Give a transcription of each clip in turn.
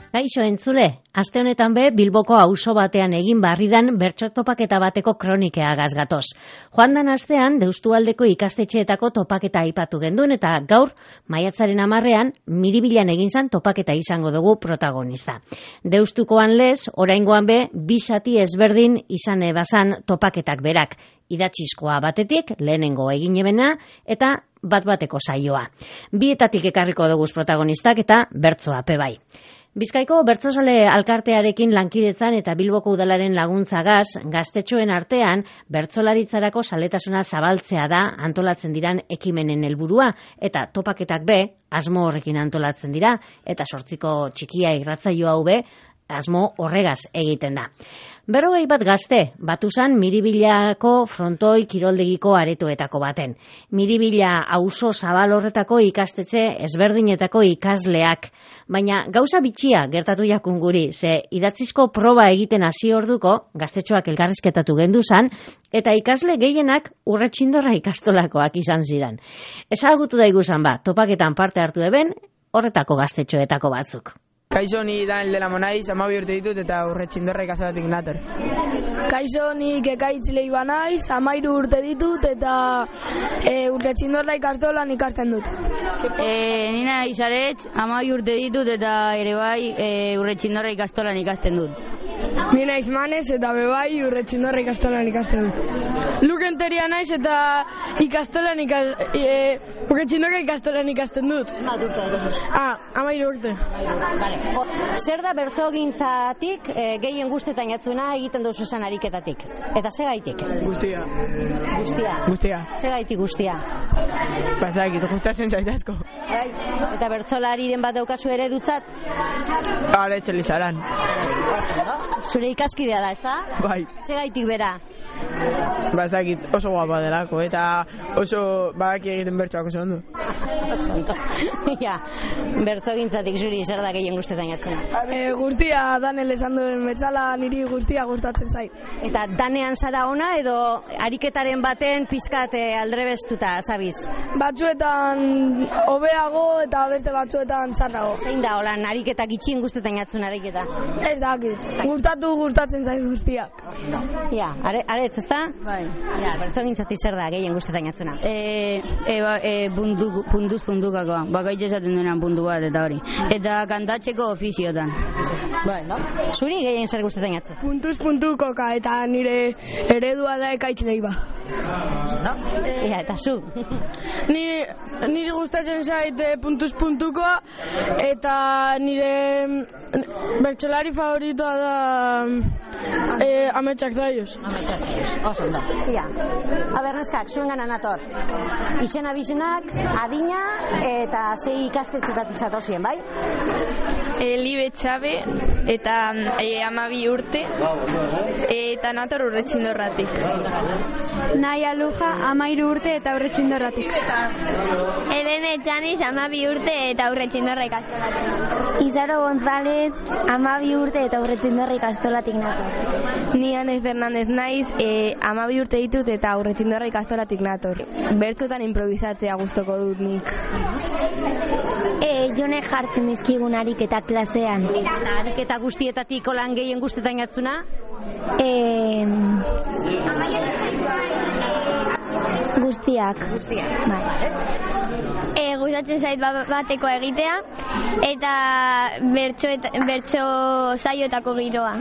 Gaixo entzule, aste honetan be Bilboko auzo batean egin barridan bertso topaketa bateko kronikea gazgatoz. Joan dan astean Deustualdeko ikastetxeetako topaketa aipatu genduen eta gaur maiatzaren 10ean Miribilan egin zan topaketa izango dugu protagonista. Deustukoan lez, oraingoan be bi zati ezberdin izan ebazan topaketak berak. Idatzizkoa batetik, lehenengo egin ebena eta bat-bateko saioa. Bietatik ekarriko dugu protagonistak eta bertsoa bai. Bizkaiko bertsozale alkartearekin lankidetzan eta Bilboko udalaren laguntzagaz, gaztetxoen artean bertsolaritzarako zaletasuna zabaltzea da antolatzen diran ekimenen helburua eta topaketak be asmo horrekin antolatzen dira eta 8ko txikia irratzaio hau be asmo horregaz egiten da. 40 bat gazte batu zan Miribilako frontoi kiroldegiko aretoetako baten. Miribila auzo zabal horretako ikastetxe ezberdinetako ikasleak. Baina gauza bitxia gertatu jakun guri, ze idatzizko proba egiten hasi orduko gaztetxoak elkarrizketatu gendu zan, eta ikasle gehienak Urretxindorra ikastolakoak izan ziren. Ezagutu daiguzan ba, topaketan parte hartu eben, horretako gaztetxoetako batzuk. Kaixo, ni Daniel de la Monaiz, 12 urte ditut eta Urretxindorra ikastolatik nator. Kaixo, ni Ekaitz Leiba naiz, 13 urte ditut eta Urretxindorra ikastolan ikasten dut. Nina Izaretz, 12 urte ditut eta ere bai Urretxindorra ikastolan ikasten dut. Ni naiz Manez eta bebai Urretxindorra ikastolan ikasten dut. Lukenteria naiz eta Urretxindorra ikastolan ikasten dut. 13 urte. Vale. Zer da bertsogintzatik gehien gustetan jatzuna egiten duzu esan ariketatik? Eta segaitik? Guztia. Guztia? Segaitik guztia? Bazakit, gustatzen zait asko. Eta bertsolariren bat daukazu ere dutzat? Aretxe Lizaran. Zure ikaskidea da, ez da? Bai. Segaitik bera? Bazakit, oso guapa delako eta oso badaki egiten bertsoak oso ondo. Ja, bertsogintzatik zuri zer da gehien gustetan jatzena? Guztia, Daniel esan duen bezala niri guztia gustatzen zait. Eta danean zara ona edo ariketaren baten pizkat aldrebestuta, zabiz? Batzuetan hobeago eta beste batzuetan txarrago. Zein da holan ariketak itxien gustetan jatzun ariketa? Ez dakit, gustatzen zait guztiak. Ja, aretz, ez da? Bai. Ja, bertsogintzatik zer da gehien gustetan jatzuna? Puntukakoa, bakaitz esaten duenan puntu bat eta hori. Eta kantatzeko ofiziotan. Bai. Zuri gehien zer gustetan jatzu? Puntukoka eta nire eredua da Ekaitz Leiba. Ja, eta zu? Niri gustatzen zait puntukoa eta nire bertsolari favoritoa da Ametsak Zaioz. Oso ondo. Ja. Neskak, zuen gana nator. Izena bizenak, adina eta sei ikastetxetatik zatozien, bai? Libe Txabe eta 12 urte eta nator Urretxindorratik. Naia Luja, 13 urte eta Urretxindorratik. Elene Txaniz, 12 urte eta Urretxindorra ikastolatik. Izaro González, 12 urte eta Urretxindorra ikastolatik nator. Ni Ane Fernandez naiz, 12 urte ditut eta Urretxindorra ikastolatik nator. Bertzotan improvisatzea gustoko dut nik. Jone jartzen dizkigun ariketa klasean. Eta ariketa guztietatik holan gehien gustetan jatzuna? Guztiak. Gustatzen zait bateko egitea eta bertso saioetako giroa.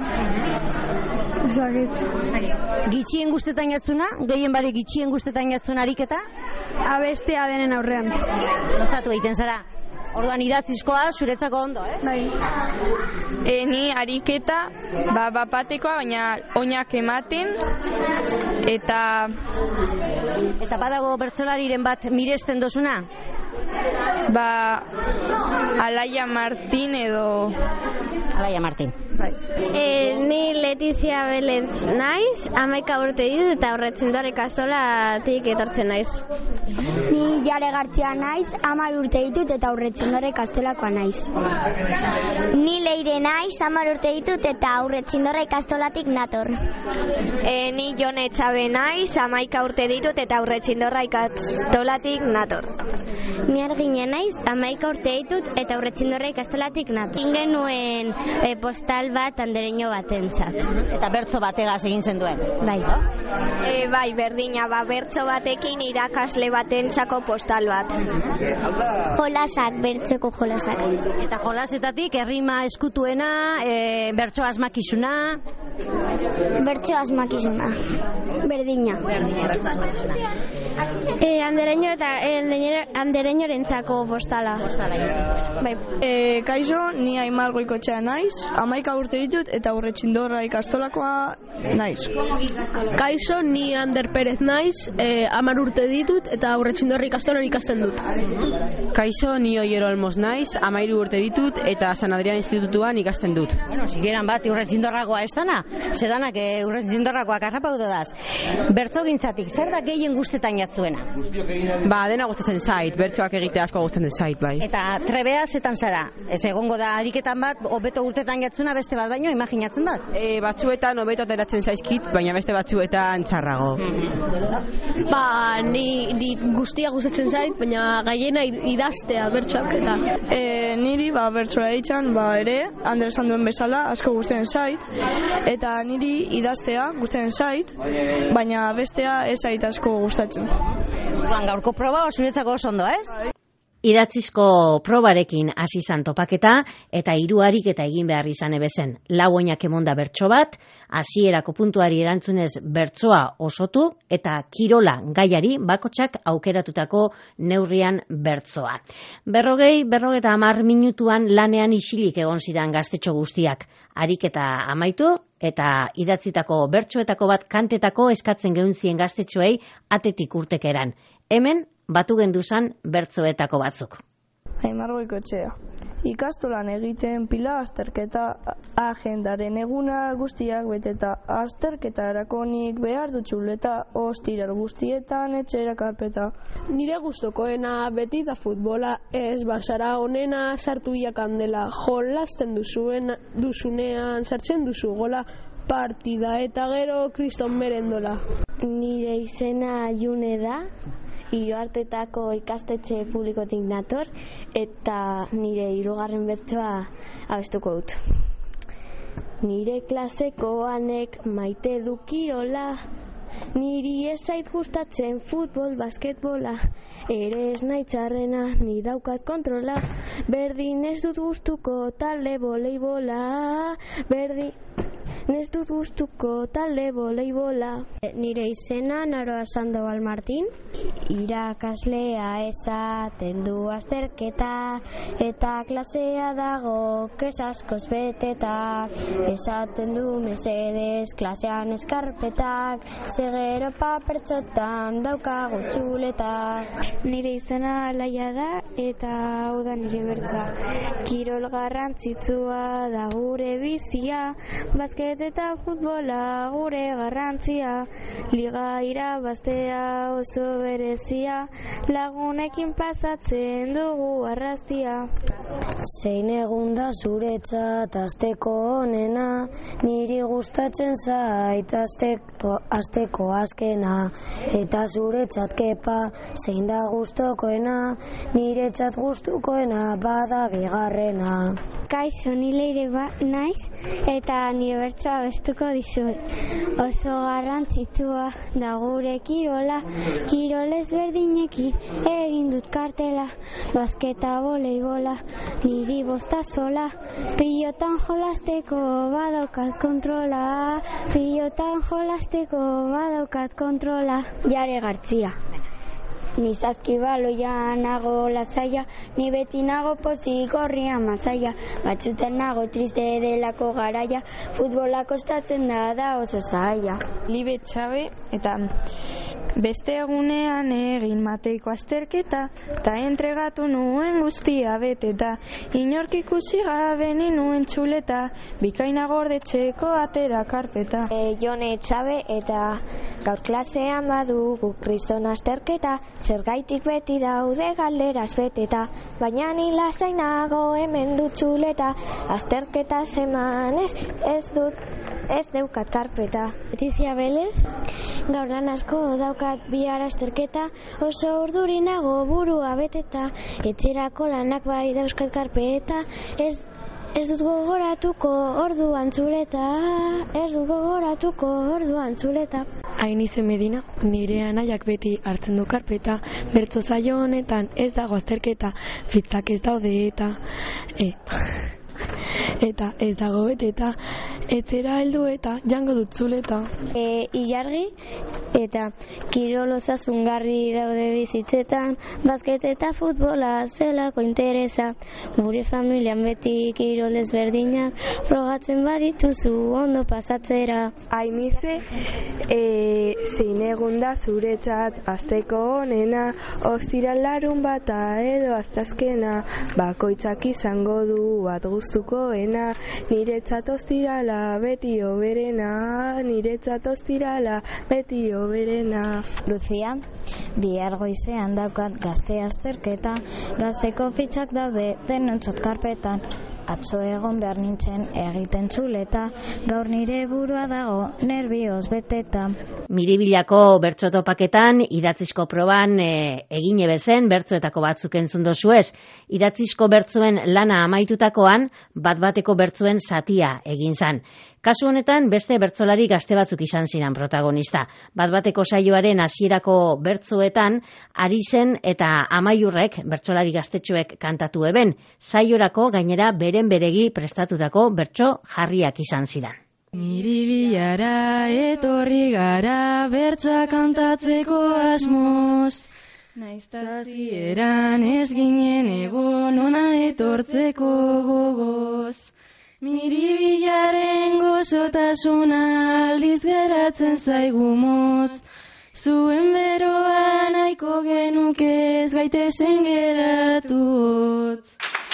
Gitxien gustetan jatzuna? Gehien bare gitxien gustetan jatzuna ariketa? Abestea denen aurrean. Gustatu egiten zara? Orduan idatzizkoa zuretzako ondo, ez? Bai. Ni ariketa, bapatekoa, baina oinak ematen, eta... Eta badago bertsolariren bat miresten dozuna? Alaia Martin edo... Alaia Martin. Bai. Ni Letizia Belez naiz, 11 urte ditut eta Urretxindorra ikastolatik etortzen naiz. Ni Jare Gartzia naiz, 10 urte ditut eta Urretzindorra ikastolakoa naiz. Ni Leire naiz, 10 urte ditut eta Urretzindorra ikastolatik nator. Ni Jone Etxabe naiz, 11 urte ditut eta Urretzindorra ikastolatik nator. Ni Argine naiz, 11 urte ditut eta Urretzindorra ikastolatik nator. Ingenuen postal bat andereño batentzat. Eta bertso bategaz egin zenduen. Bai. Bai, berdina, bertso batekin irakasle batentzako postal bat. Jolasak, bertzoko jolasak. Eta jolasetatik errima eskutuena, bertso asmakizuna. Bertso asmakizuna. Berdina. Andereño eta andereñorentzako postala. Bai. Kaixo, ni Aimar Goikotxea naiz, 11 urte ditut eta Urretzindorra ikastolakoa naiz. Kaixo, ni Ander Perez naiz, 10 urte ditut eta Urretzindorra ikastolan ikasten dut. Kaixo, ni Oiero Olmos naiz, 13 urte ditut eta San Adrián Institutuan ikasten dut. Bueno, sigueran bat Urretzindorrakoa ez dana, zedanak Urretzindorrakoak arrapaude daz. Bertso gintzatik, zer da gehien gustetan jatzuena? Dena gustatzen zait, bertsoak egitea asko gustatzen zait, bai. Eta trebea zetan zara? Ez egongo da ariketan bat, hobeto urtetan jatzuna beste bat baino, imaginatzen da? Batzuetan hobeto ateratzen zaizkit, baina beste batzuetan txarrago. Ni guztia gustatzen zait, baina gaiena idaztea bertsoak eta. Niri bertsoa eitzan ere, Ander esan duen bezala, asko gustatzen zait, eta niri idaztea gustatzen zait, baina bestea ez zait asko gustatzen. Gaurko proba zuretzako oso ondo, ez? Idatzizko probarekin hasi izan topaketa eta 3 ariketa egin behar izan ebezen. 4 oinak emonda bertso bat, hasierako puntuari erantzunez bertsoa osotu eta kirola gaiari bakotsak aukeratutako neurrian bertsoa. 50 minutuan lanean isilik egon ziren gaztetxo guztiak. Ariketa amaitu eta idatzitako bertsoetako bat kantetako eskatzen gehuntzien gaztetxoei atetik urtekeran. Hemen batu genduzan bertsoetako batzuk. Aimar Goikotxea. Ikastolan egiten pila azterketa agendaren eguna guztiak beteta. Azterketa erakonik behar dut txuleta, ostiral guztietan etxera karpeta. Nire gustokoena beti da futbola, ez basara honena sartu kandela. Jolasten duzunean sartzen duzu gola, partida eta gero kriston merendola. Nire izena June da. Ioartetako ikastetxe publikotik nator eta nire 3. bertsoa abestuko dut. Nire klaseko anek maite du kirola, niri ez zait gustatzen futbol, basketbola, ere ez nahi txarrena, ni daukat kontrola, berdin ez dut gustuko talde voleibola, ez dut gustuko talde voleibola. Nire izena Naroa Sandoval Martin, irakaslea esaten du azterketa eta klasea dago kes askoz beteta, esaten du mesedez klasean eskarpetak, segero papertxotan daukagu txuletak. Nire izena Alaia da eta hau da nire bertza. Kirol garrantzitsua da gure bizia, basket eta futbola gure garrantzia, liga irabaztea oso berezia, lagunekin pasatzen dugu arrastia. Zein egun da zuretzat asteko onena, niri gustatzen zait asteko azkena, eta zuretzat kepa zein da gustokoena, niretzat gustukoena bada bigarrena. Kaixo, ni Leire naiz eta nire bertsoa abestuko dizut. Oso garrantzitsua da gure kirola, kirol ezberdinekin egin dut kartela, basketa voleibola, niri bosta sola, pilotan jolasteko badaukat kontrola, Jare Gartzia. Ni zazkibaloia nago lasaia, ni beti nago pozik gorria masaia, batzutan nago triste delako garaia, futbola kostatzen da oso zaila. Libe Txabe eta Beste egunean egin mateiko azterketa, ta entregatu nuen guztia beteta. Inork ikusi gabe nuen txuleta, bikaina gordetzeko atera karpeta. Jone Etxabe eta gaur klasean badugu kriston azterketa, zergaitik beti daude galderaz beteta, baina ni lasainago hemen dut txuleta, azterketa semanez ez daukat karpeta. Letizia Belez, gaur lan asko daukat bihar azterketa, oso urdurinago burua beteta, etxerako lanak bai dauzkat karpeta, ez dut gogoratuko orduan txuleta. Ainize Medina, nire anaiak beti hartzen du karpeta, bertso zaio honetan ez dago azterketa, fitzak ez daude eta ez dago beteta, etzera heldu eta jango dut txuleta. Ilargi eta kirol osasungarri daude bizitzetan, basket eta futbola zelako interesa, gure familian beti kirol ezberdinak, frogatzen badituzu ondo pasatzera. Ainize, zein egun da zuretzat asteko onena, ostiral larunbata edo asteazkena, bakoitzak izango du bat gustukoena, niretzat ostirala beti hoberena, Lucia, bihar goizean daukat gazte azterketa, gazteko fitxak daude denontzat karpetan, atzo egon behar nintzen egiten txuleta, gaur nire burua dago nervioz beteta. Miribilako bertso topaketan idatzizko proban egin ebezen bertsoetako batzuk entzun dozuez. Idatzizko bertsoen lana amaitutakoan bat-bateko bertsoen zatia egin zan. Kasu honetan beste bertsolari gazte batzuk izan ziren protagonista. Bat-bateko saioaren hasierako bertsoetan Arizen eta Amaiurrek bertsolari gaztetxoek kantatu eben. Saiorako gainera beren beregi prestatutako bertso jarriak izan ziren. Miribilara etorri gara bertsoa kantatzeko asmoz, naiztazieran ez ginen egon ona etortzeko gogoz. Miribilaren gozotasuna aldiz geratzen zaigu motz, zuen beroa nahiko genuke ez gaitezen geratu hotz.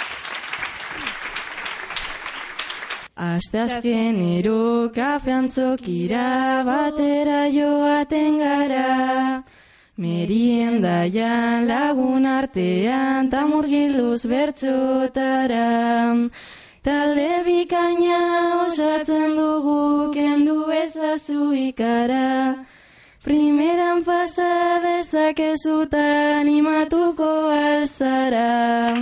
Asteazkenero kafeantzokira batera joaten gara, meriendaian lagun artean ta murgilduz bertxotara. Talde bikaina osatzen dugu kendu ezazu ikara, primeran pasa dezakezuta animatuko alzara.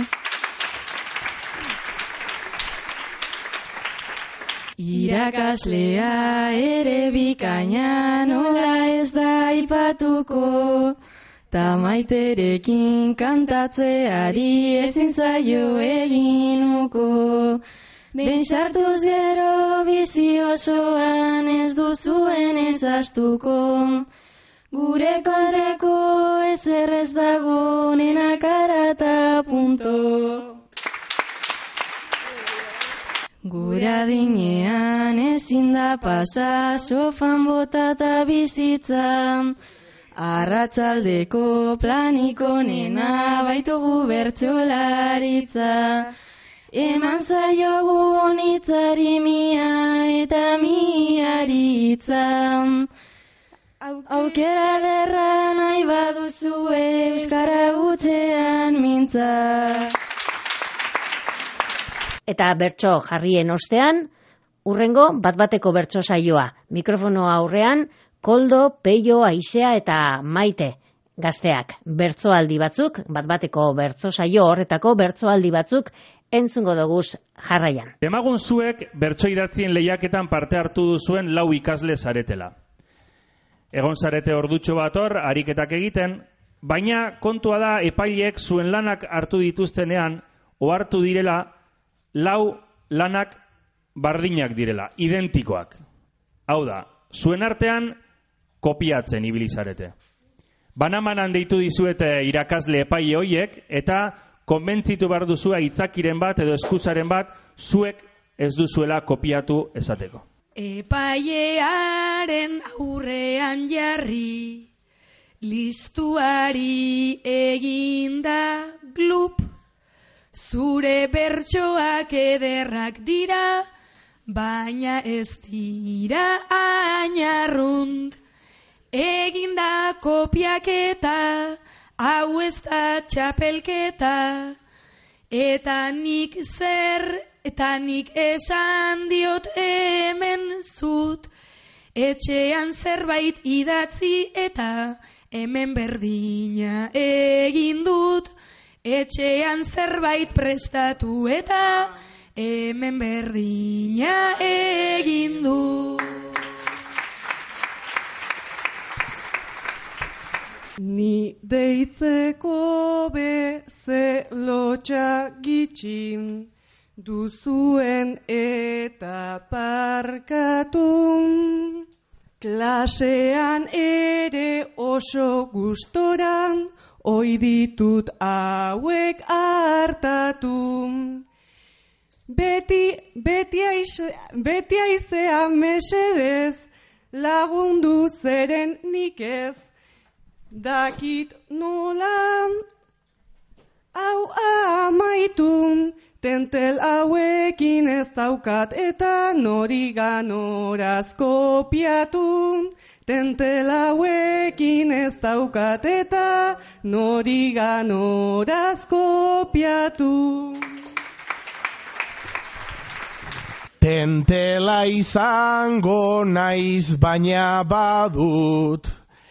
Irakaslea ere bikaina nola ez da aipatuko, ta maiterekin kantatzeari ezin zaio eginuko. Behin sartuz gero bizi osoan ez duzuen ezaztuko, gure kodeko ezer ez dago nena karata punto. Gura dinean ezin da pasa sofan botata bizitza, arratsaldeko planiko nena baitugu bertsolaritza. Eman zaiogu nitzari mia eta miaritza, aukera derra nahi baduzu euskara gutxean mintza. Eta bertso jarrien ostean, urrengo bat-bateko bertso saioa. Mikrofonoa aurrean, Koldo, Peio, Aizea eta Maite gazteak. Bertsoaldi batzuk, bat-bateko bertso saio horretako bertsoaldi batzuk entzungo doguz jarraian. Demagun zuek bertso idatzien lehiaketan parte hartu duzuen 4 ikasle zaretela. Egon zarete ordutxo bat hor, ariketak egiten, baina kontua da epaileek zuen lanak hartu dituztenean, ohartu direla, 4 lanak bardinak direla, identikoak. Hau da, zuen artean kopiatzen ibili zarete. Banamanan deitu dizuete irakasle epaile hoiek eta konbentzitu behar duzua hitzakiren bat edo eskuzaren bat zuek ez duzuela kopiatu esateko. Epailearen aurrean jarri, listuari eginda glup, zure bertsoak ederrak dira, baina ez dira ainarrunt. Eginda kopiaketa, hau ez da txapelketa, eta nik esan diot hemen zut, etxean zerbait idatzi eta hemen berdina egin dut, etxean zerbait prestatu eta hemen berdina egin dut. Ni deitzeko beze lotxa gitxin, duzuen eta parkatun. Klasean ere oso gustoran, oi ditut hauek hartatu. Beti aizea mesedez, lagundu zeren nik ez. Dakit nola hau amaitun, tentel hauekin ez daukat eta nori ganoraz kopiatun. Tentel hauekin ez daukat eta nori ganoraz kopiatun. Tentela izango naiz baina badut,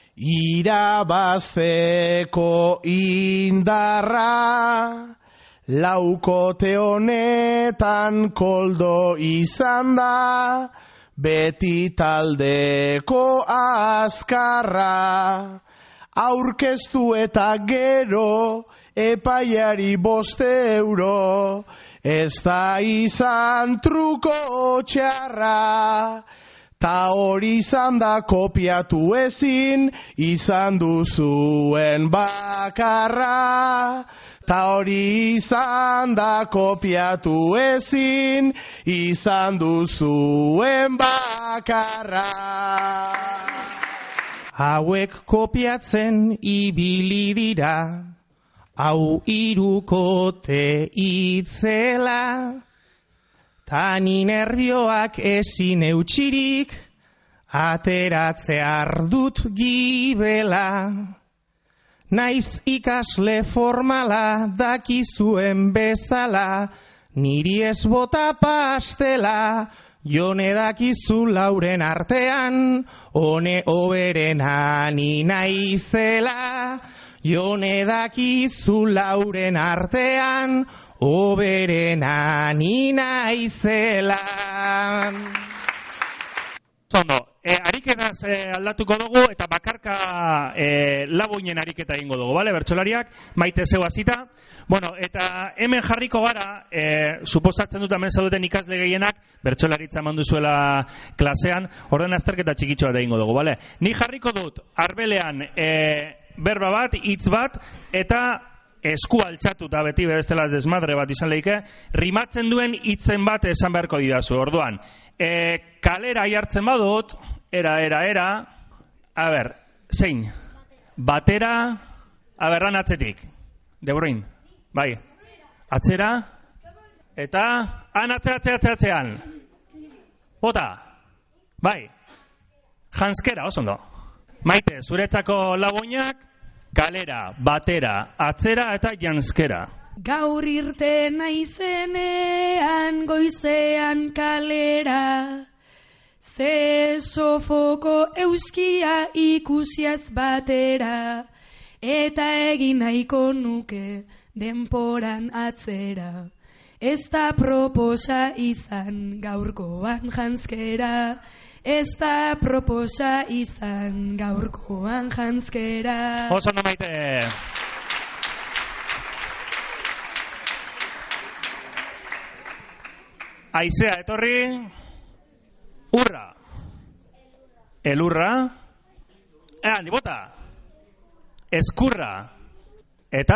irabazteko indarra, laukote honetan koldo izan da, beti taldeko azkarra. Aurkeztu eta gero, epaiari 5 euro, ez da izan truko txarra. Ta hori izan da kopiatu ezin, izan duzuen bakarra. Ta hori izan da kopiatu ezin, izan duzuen bakarra. Hauek kopiatzen ibili dira, hau 3 itzela. Tani nervioak ezin eutxirik, ateratzear dut gibela. Naiz ikasle formala dakizuen bezala, niri ez bota pastela. Jone dakizu lauren artean, hone oberen ani naizela. Jone dakizu lauren artean, oberen ani naizela. Zondo, ariketaz aldatuko dugu eta bakarka laboinen ariketa egingo dugu, bale? Bertsolariak, maite zeu hasita. Bueno, eta hemen jarriko gara, suposatzen dut hemen zaudeten ikasle gehienak, bertsolaritza eman duzuela klasean, orden azterketa txikitxo bat egingo dugu, bale? Ni jarriko dut, arbelean berba bat, hitz bat, eta esku altxatuta beti bestela desmadre bat izan leike, rimatzen duen hitzen bat esan beharko didazu. Orduan, kalera jartzen badut, era, a ber, zein? Batera, aberran atzetik. De Bruyne, bai. Atzera, eta atzean. Bota, bai. Janskera, oso ondo. Maite, zuretzako laboinak, kalera, batera, atzera eta janskera. Gaur irten naizenean goizean kalera, ze sofoko euskia ikusiaz batera, eta egin nahiko nuke denporan atzera. Ez da proposa izan gaurkoan janskera, ez da proposa izan gaurkoan janskera. Oso no maite. Aizea etorri, urra. Elurra. Handi bota. Eskurra. Eta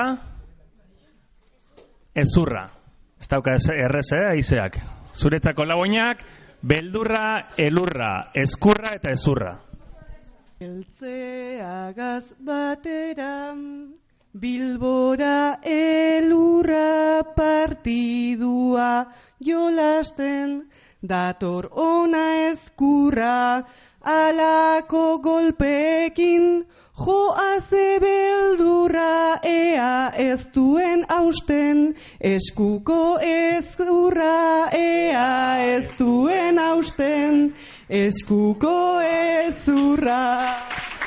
ezurra. Ez dauka errez, aizeak. Zuretzako laboinak, beldurra, elurra, eskurra eta ezurra. Eltzeagaz batera, Bilbora elurra partidua jolasten, dator ona ezkurra, alako golpeekin, joaze beldurra, ea ez duen hausten, eskuko ezurra, ea ez duen hausten, eskuko ezurra.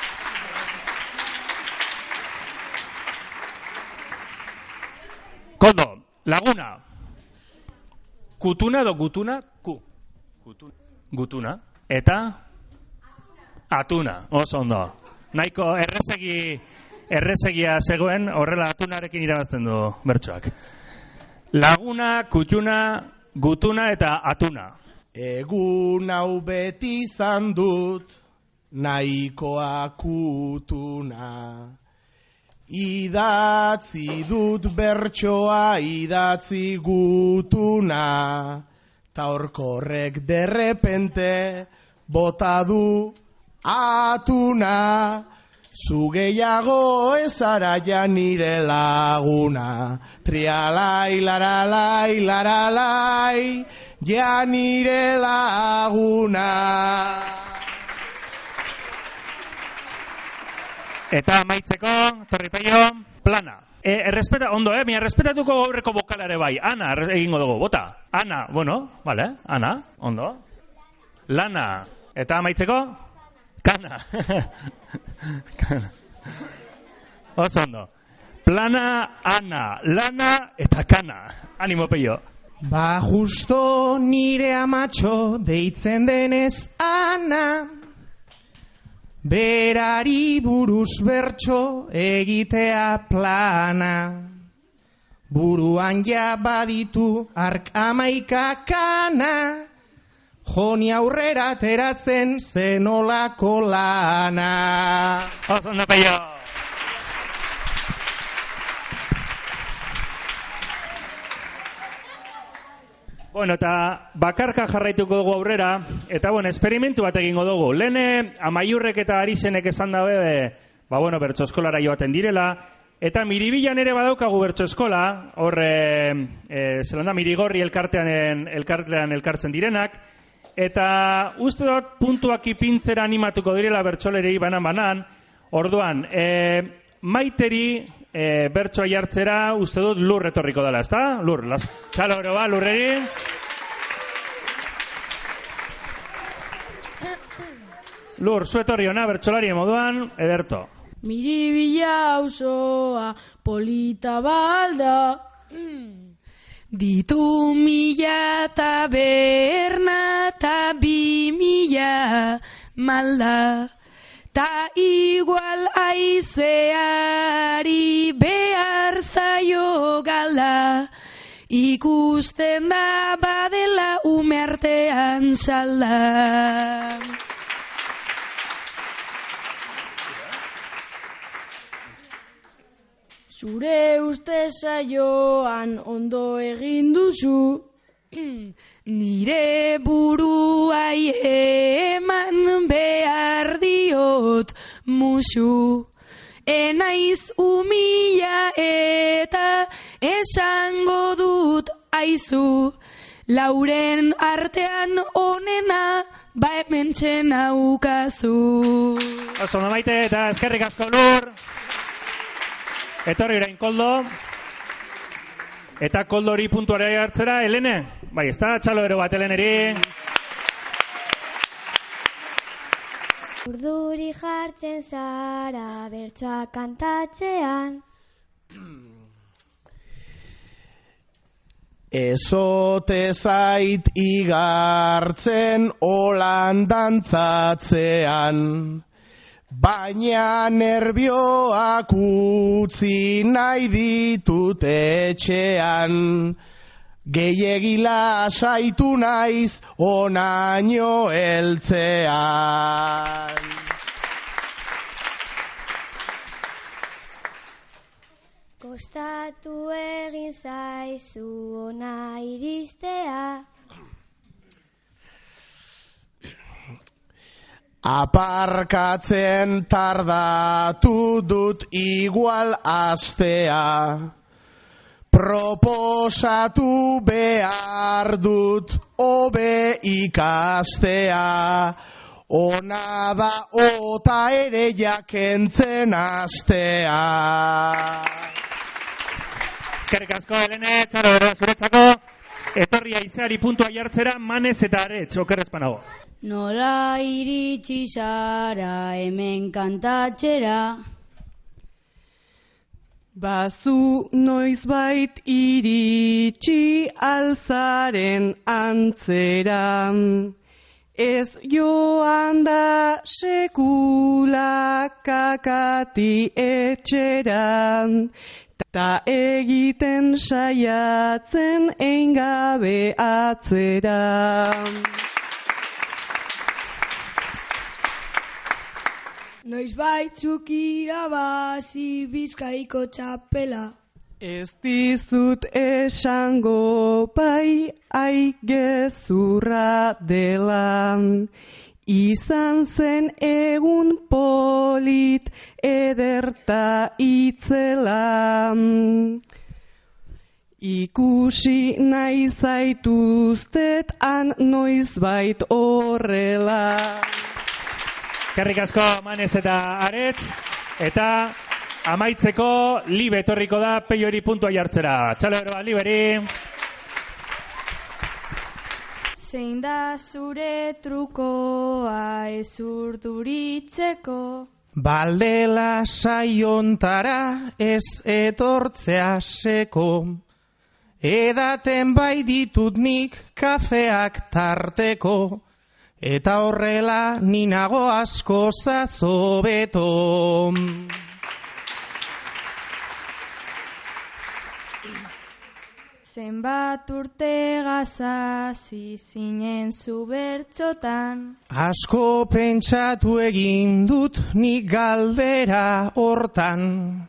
Kondo, laguna. Kutuna edo gutuna? Gutuna. Eta? Atuna. Oso ondo. Nahiko errezegia zegoen, horrela atunarekin irabazten du bertsoak. Laguna, kutuna, gutuna eta atuna. Egun hau beti izan dut, nahikoa kutuna. Idatzi dut bertsoa, idatzi gutuna, ta horkorrek derrepente bota du atuna. Zu gehiago ezara ja nire laguna, trialai, laralai, laralai, ja nire laguna. Eta amaitzeko, Torripeio, plana. Errespeta, ondo, mi errespetatuko aurreko bokalare bai. Ana, egingo dugu, bota. Ana, bueno, vale, Ana, ondo. Lana, eta amaitzeko, kana. Oso ondo. Plana, Ana, lana eta kana. Animo, Peio. Ba justo nire amatxo deitzen denez Ana, berari buruz bertso egitea plana. Buruan ja baditu ark amaika kana, joni aurrera teratzen zenolako lana. Oso ondo, Peio. Bueno, eta bakarka jarraituko dugu aurrera, eta bueno, esperimentu bat egingo dugu. Lehen Amaiurrek eta Arisenek esan dabe, bertso eskolara joaten direla, eta Miribilan ere badaukagu bertso eskola, zelanda Mirigorri elkartean elkartzen direnak, eta uste dut puntuak ipintzera animatuko direla bertsolerei banan-banan, orduan, Maiteri bertsoa jartzera uste dut Lur etorriko dela, ezta? Lur, txalo ero ba, Lurreri. Lur, zu etorri ona bertsolari moduan, ederto. Miribila auzoa polita balda, ditu 1000 taberna ta 2000 malda. Ta igual aizeari behar zaio gala, ikusten da badela ume artean salda. Zure uste saioan ondo egin duzu, nire buruai eman behar diot musu. Enaiz 1000 eta esango dut aizu, lauren artean onena ba hementxe naukazu. Oso ondo Maite eta eskerrik asko Lur. Etorri orain Koldo. Eta Koldori puntuare hartzera, Helene? Bai, ez da, txalo ero bat, Heleneri. Urduri jartzen zara bertsoa kantatzean. Ezote zait igartzen olan dantzatzean, baina nerbioak utzi nahi ditut etxean. Gehiegila saitu naiz onaino heltzean. Kostatu egin zaizu ona iristea. Aparkatzen tardatu dut igual astea, proposatu behar dut hobe ikastea, ona da ota ere jakentzen astea. Eskerrik asko, Helene, txaro berda zuretzako, etorria izeari puntua jartzera, Manez eta Aretz, okerrezpanago. Nola iritsi zara hemen kantatxera? Bazu noizbait iritsi alzaren antzera, ez joan da sekula kakati etxera, ta egiten saiatzen eingabe atzera. Noizbait zuk irabazi Bizkaiko txapela. Ez dizut esango bai gezurra dela, izan zen egun polit ederta itzela. Ikusi nahi zaituztet han noizbait horrela. Eskerrik asko, Manez eta Aretz, eta amaitzeko Libe etorriko da Peiori puntua jartzera. Txalo beroa, Liberi. Zein da zure trukoa ez urduritzeko? Baldela saiontara ez etortzea seko, edaten bai ditut nik kafeak tarteko, eta horrela ninago asko zazobeto. Zenbat urte gazazi zinen zu bertxotan. Asko pentsatu egin dut nik galdera hortan.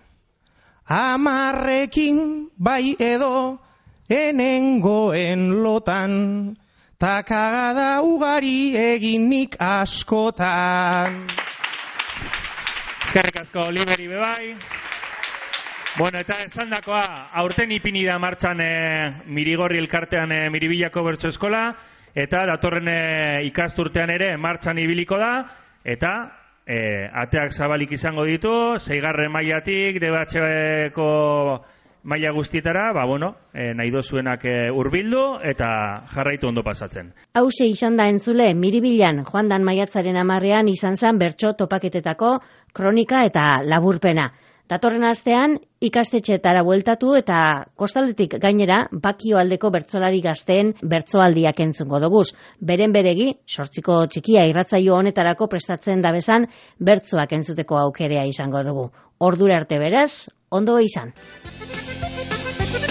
10 bai edo enengoen lotan. Ta kagada ugari eginik askotan. Eskerrik asko, Liberi bebai. Bueno, eta esandakoa, aurten ipini da martxan Mirigorri elkartean Miribillako bertso eskola, eta datorren ikasturtean ere martxan ibiliko da, eta ateak zabalik izango ditu, 6. mailatik, DBH-ko maila guztietara, nahi dozuenak hurbildu eta jarraitu ondo pasatzen. Hauxe izan da entzule, Miribilan joandan maiatzaren 10ean izan zen bertso topaketetako kronika eta laburpena. Datorren astean ikastetxeetara bueltatu eta kostaldetik gainera Bakioaldeko bertsolari gazteen bertsoaldiak entzungo doguz. Beren beregi, 8ko txikia irratsaio honetarako prestatzen dabezan bertsoak entzuteko aukerea izango dugu. Ordura arte beraz, ondo izan.